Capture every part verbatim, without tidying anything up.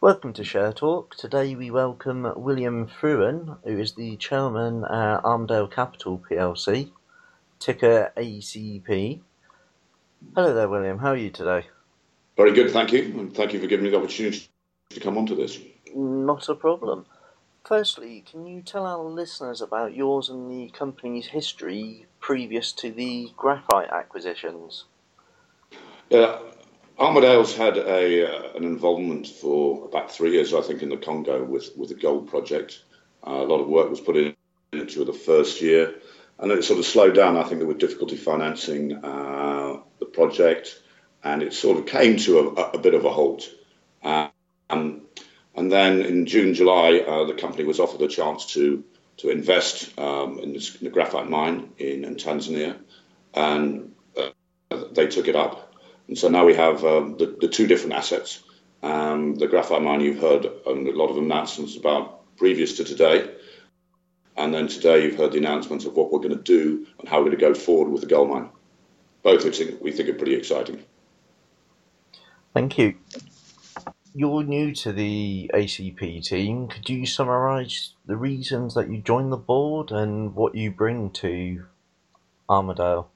Welcome to Share Talk. Today we welcome William Fruin, who is the chairman at Armadale Capital P L C, ticker A C P. Hello there, William. How are you today? Very good, thank you. And thank you for giving me the opportunity to come onto this. Not a problem. Firstly, can you tell our listeners about yours and the company's history previous to the graphite acquisitions? Yeah, Armadale's had a uh, an involvement for about three years, I think, in the Congo with, with the gold project. Uh, a lot of work was put into it the first year, and then it sort of slowed down. I think there was difficulty financing uh, the project, and it sort of came to a, a bit of a halt. Uh, um, and then in June, July, uh, the company was offered a chance to to invest um, in, this, in the graphite mine in, in Tanzania, and uh, they took it up. And so now we have um, the, the two different assets. Um, the graphite mine you've heard um, a lot of announcements about previous to today. And then today you've heard the announcements of what we're going to do and how we're going to go forward with the gold mine. Both which we think are pretty exciting. Thank you. You're new to the A C P team. Could you summarise the reasons that you joined the board and what you bring to Armadale?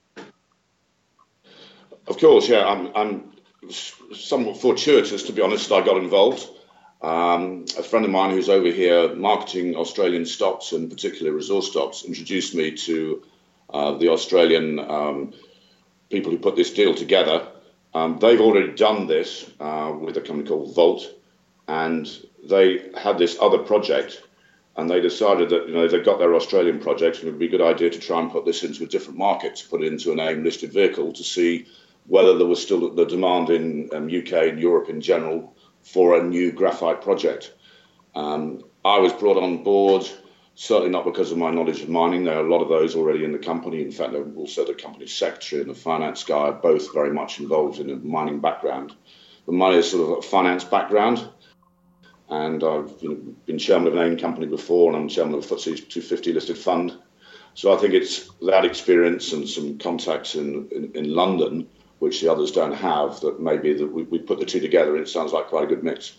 Of course, yeah, I'm, I'm somewhat fortuitous, to be honest. I got involved. Um, a friend of mine who's over here marketing Australian stocks, and particularly resource stocks, introduced me to uh, the Australian um, people who put this deal together. Um, they've already done this uh, with a company called Volt, and they had this other project, and they decided that, you know, they've got their Australian project, and it would be a good idea to try and put this into a different market, to put it into an AIM-listed vehicle to see whether there was still the demand in um, U K and Europe in general for a new graphite project. Um, I was brought on board, certainly not because of my knowledge of mining. There are a lot of those already in the company. In fact, also the company secretary and the finance guy are both very much involved in a mining background. But mine is sort of a finance background. And I've you know, been chairman of an AIM company before, and I'm chairman of a F T S E two fifty listed fund. So I think it's that experience and some contacts in, in, in London, which the others don't have, that maybe that we, we put the two together and it sounds like quite a good mix.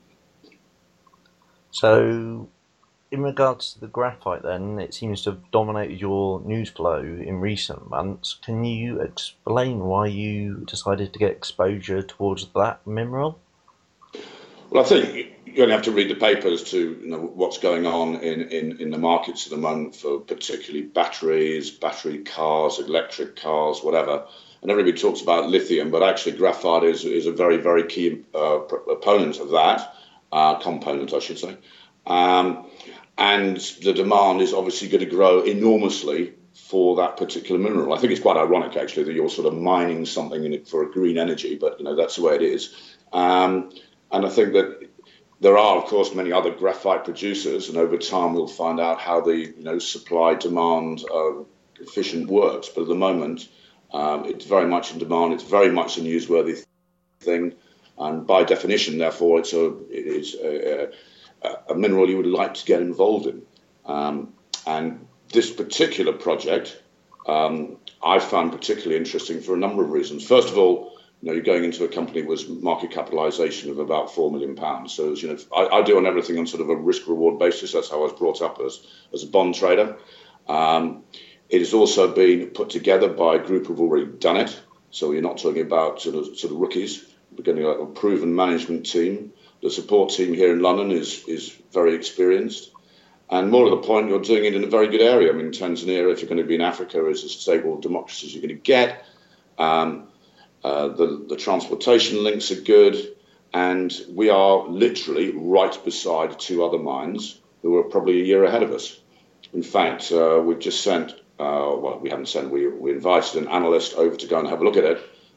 So, in regards to the graphite then, it seems to have dominated your news flow in recent months. Can you explain why you decided to get exposure towards that mineral? Well, I think you only have to read the papers to you know what's going on in, in, in the markets at the moment for particularly batteries, battery cars, electric cars, whatever. And everybody talks about lithium, but actually graphite is, is a very, very key uh, proponent of that, uh, component, I should say. Um, and the demand is obviously going to grow enormously for that particular mineral. I think it's quite ironic, actually, that you're sort of mining something in it for a green energy, but, you know, that's the way it is. Um, and I think that there are, of course, many other graphite producers, and over time we'll find out how the, you know, supply-demand uh, efficient works. But at the moment, Um, it's very much in demand. It's very much a newsworthy thing, and by definition, therefore, it's a it's a, a, a mineral you would like to get involved in. Um, and this particular project, um, I found particularly interesting for a number of reasons. First of all, you know, you're going into a company with market capitalisation of about four million pounds. So, you know, I, I do on everything on sort of a risk-reward basis. That's how I was brought up as as a bond trader. Um, It has also been put together by a group who've already done it. So you're not talking about sort of, sort of rookies. We're getting a, a proven management team. The support team here in London is, is very experienced. And more to the point, you're doing it in a very good area. I mean, Tanzania, if you're going to be in Africa, is as stable democracy as you're going to get. Um, uh, the, the transportation links are good. And we are literally right beside two other mines who are probably a year ahead of us. In fact, uh, we've just sent Uh, well, we haven't sent, we, we invited an analyst over to go and have a look at it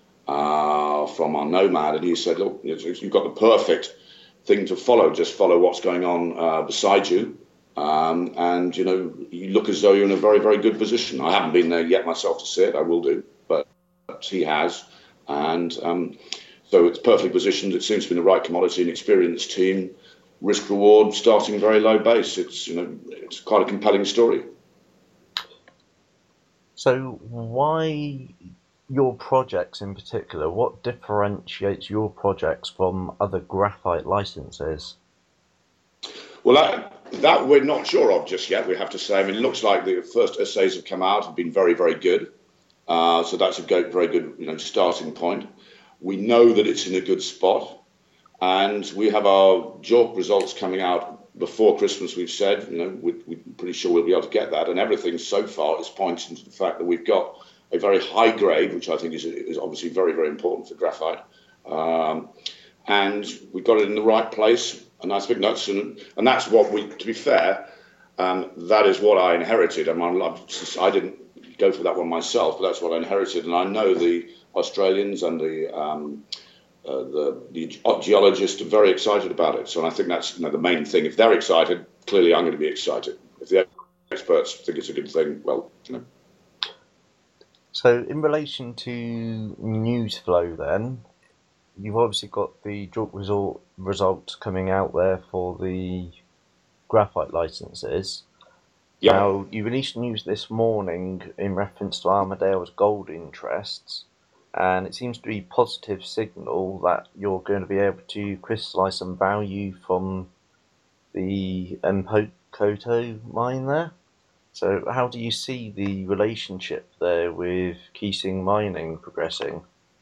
uh, from our Nomad, and he said, look, you've got the perfect thing to follow. Just follow what's going on uh, beside you. Um, and, you know, you look as though you're in a very, very good position. I haven't been there yet myself to see it. I will do, but he has. And um, so it's perfectly positioned. It seems to be the right commodity and experienced team. Risk reward starting very low base. It's, you know, it's quite a compelling story. So why your projects in particular, what differentiates your projects from other graphite licenses? Well, that, that we're not sure of just yet, we have to say. I mean, it looks like the first essays have come out, have been very, very good. Uh, so that's a good, very good, you know, starting point. We know that it's in a good spot, and we have our JORC results coming out before Christmas. We've said, you know, we, we're pretty sure we'll be able to get that, and everything so far is pointing to the fact that we've got a very high grade, which I think is, is obviously very, very important for graphite, um, and we've got it in the right place. And I think that's, and that's what we, to be fair, um, that is what I inherited. I mean, I didn't go for that one myself, but that's what I inherited. And I know the Australians and the um, uh, the, the geologists are very excited about it. So I think that's, you know, the main thing. If they're excited, clearly I'm going to be excited. If the experts think it's a good thing, well, you know. So in relation to news flow, then, you've obviously got the JORC result, results coming out there for the graphite licenses. Yep. Now, you released news this morning in reference to Armadale's gold interests, and it seems to be a positive signal that you're going to be able to crystallise some value from the Mpokoto mine there. So how do you see the relationship there with Keesing Mining progressing?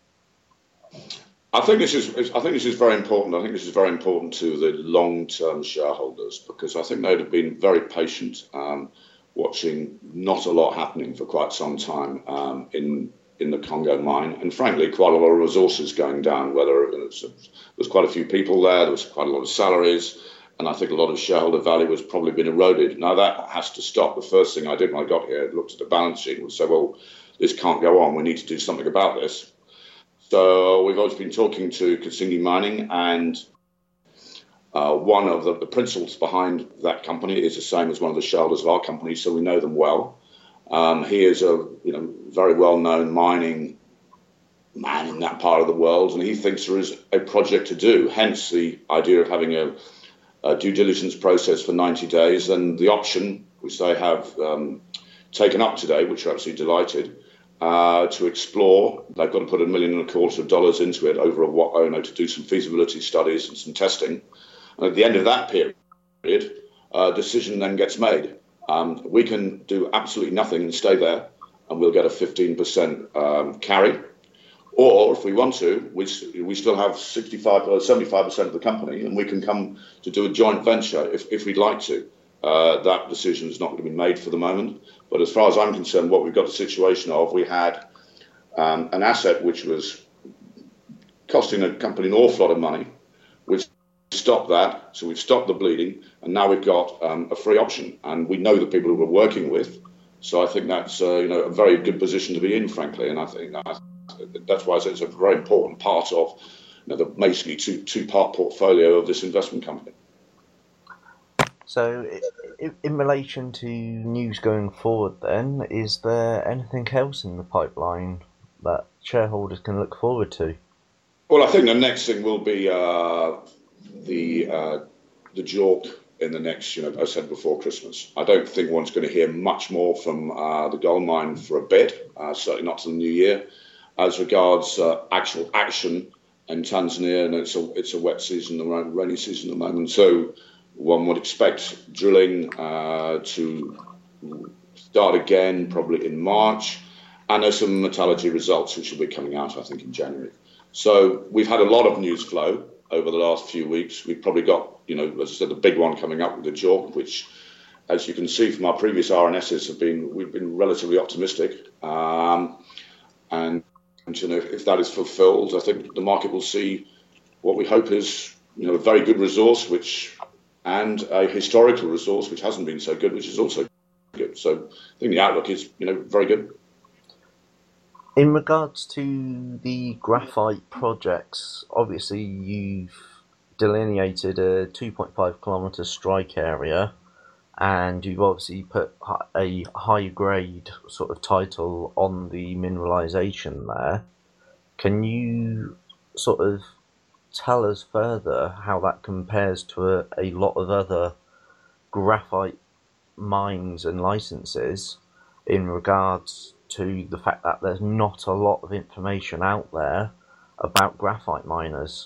I think this is. I think this is very important. I think this is very important to the long-term shareholders, because I think they'd have been very patient, um, watching not a lot happening for quite some time um, in in the Congo mine, and frankly, quite a lot of resources going down. Whether it was, there's quite a few people there, there was quite a lot of salaries, and I think a lot of shareholder value has probably been eroded. Now that has to stop. The first thing I did when I got here, I looked at the balance sheet and said, "Well, this can't go on. We need to do something about this." So we've always been talking to Kasingi Mining, and uh, one of the, the principals behind that company is the same as one of the shareholders of our company, so we know them well. Um, he is a you know very well-known mining man in that part of the world, and he thinks there is a project to do. Hence the idea of having a, a due diligence process for ninety days, and the option which they have um, taken up today, which we're absolutely delighted. Uh, to explore. They've got to put a million and a quarter of dollars into it over a what I know to do some feasibility studies and some testing. And at the end of that period, a decision then gets made. Um, we can do absolutely nothing and stay there, and we'll get a fifteen percent um, carry. Or if we want to, we, we still have sixty-five or seventy-five percent of the company, and we can come to do a joint venture if, if we'd like to. Uh, that decision is not going to be made for the moment. But as far as I'm concerned, what we've got the situation of, we had um, an asset which was costing the company an awful lot of money. We've stopped that, so we've stopped the bleeding, and now we've got um, a free option, and we know the people who we're working with. So I think that's uh, you know a very good position to be in, frankly, and I think that, that's why I say it's a very important part of you know, the basically two two part portfolio of this investment company. So, in relation to news going forward, then, is there anything else in the pipeline that shareholders can look forward to? Well, I think the next thing will be uh, the uh, the JORC in the next, you know, as I said before Christmas. I don't think one's going to hear much more from uh, the gold mine for a bit, uh, certainly not till the new year. As regards uh, actual action in Tanzania, and it's a it's a wet season, a rainy season at the moment, so one would expect drilling uh, to start again probably in March, and there's some metallurgy results which will be coming out, I think, in January. So we've had a lot of news flow over the last few weeks. We've probably got, you know, as I said, the big one coming up with the JORC, which, as you can see from our previous R N Ss, have been we've been relatively optimistic. Um, and, and you know, if that is fulfilled, I think the market will see what we hope is, you know, a very good resource, which and a historical resource which hasn't been so good, which is also good. So I think the outlook is, you know, very good. In regards to the graphite projects, obviously you've delineated a two point five kilometre strike area, and you've obviously put a high grade sort of title on the mineralisation there. Can you sort of tell us further how that compares to a, a lot of other graphite mines and licenses in regards to the fact that there's not a lot of information out there about graphite miners?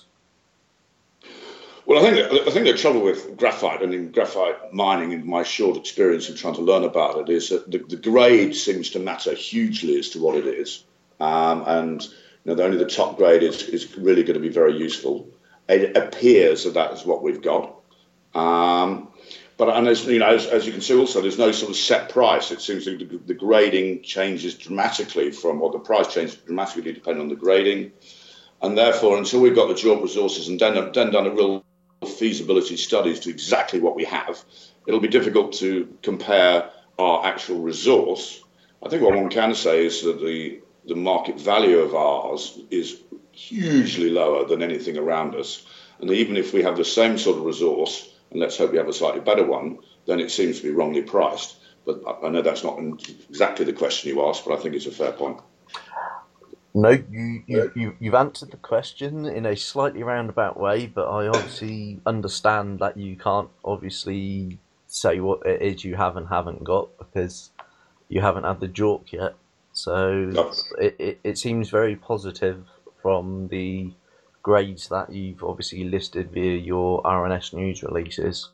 Well, I think I think the trouble with graphite and in graphite mining, in my short experience of trying to learn about it, is that the, the grade seems to matter hugely as to what it is, um, and you know, only the top grade is is really going to be very useful. It appears that that is what we've got, um, but and as you know, as, as you can see, also there's no sort of set price. It seems that the, the grading changes dramatically from, or the price changes dramatically depending on the grading, and therefore, until we've got the JORC resources and then then done a real feasibility studies to exactly what we have, it'll be difficult to compare our actual resource. I think what one can say is that the the market value of ours is hugely lower than anything around us, and even if we have the same sort of resource, and let's hope we have a slightly better one, then it seems to be wrongly priced. But I know that's not exactly the question you asked, but I think it's a fair point. No, you, you, you, you've answered the question in a slightly roundabout way, but I obviously understand that you can't obviously say what it is you have and haven't got because you haven't had the JORC yet. So No. it, it, it seems very positive from the grades that you've obviously listed via your R N S news releases.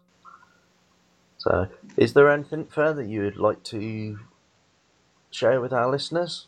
So is there anything further you would like to share with our listeners?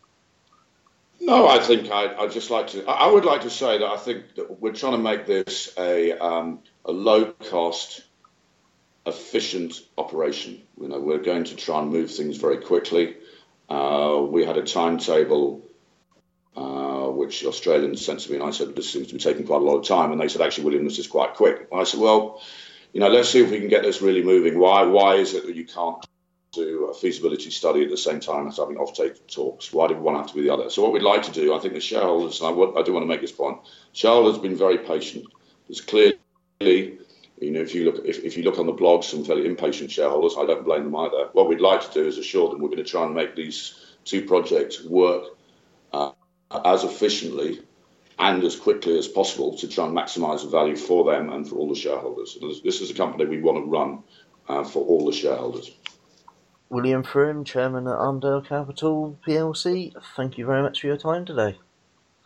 No, I think I'd, I'd just like to. I would like to say that I think that we're trying to make this a um, a low cost, efficient operation. You know, we're going to try and move things very quickly. Uh, we had a timetable uh, which the Australians sent to me, and I said this seems to be taking quite a lot of time. And they said, actually, William, this is quite quick. And I said, well, you know, let's see if we can get this really moving. Why? Why is it that you can't do a feasibility study at the same time as having offtake talks? Why did one have to be the other? So what we'd like to do, I think the shareholders, and I, would, I do want to make this point, shareholders have been very patient. There's clearly, you know, if you look if, if you look on the blogs, some fairly impatient shareholders, I don't blame them either. What we'd like to do is assure them we're going to try and make these two projects work uh, as efficiently and as quickly as possible to try and maximise the value for them and for all the shareholders. This is a company we want to run uh, for all the shareholders. William Froome, Chairman at Armdale Capital P L C, thank you very much for your time today.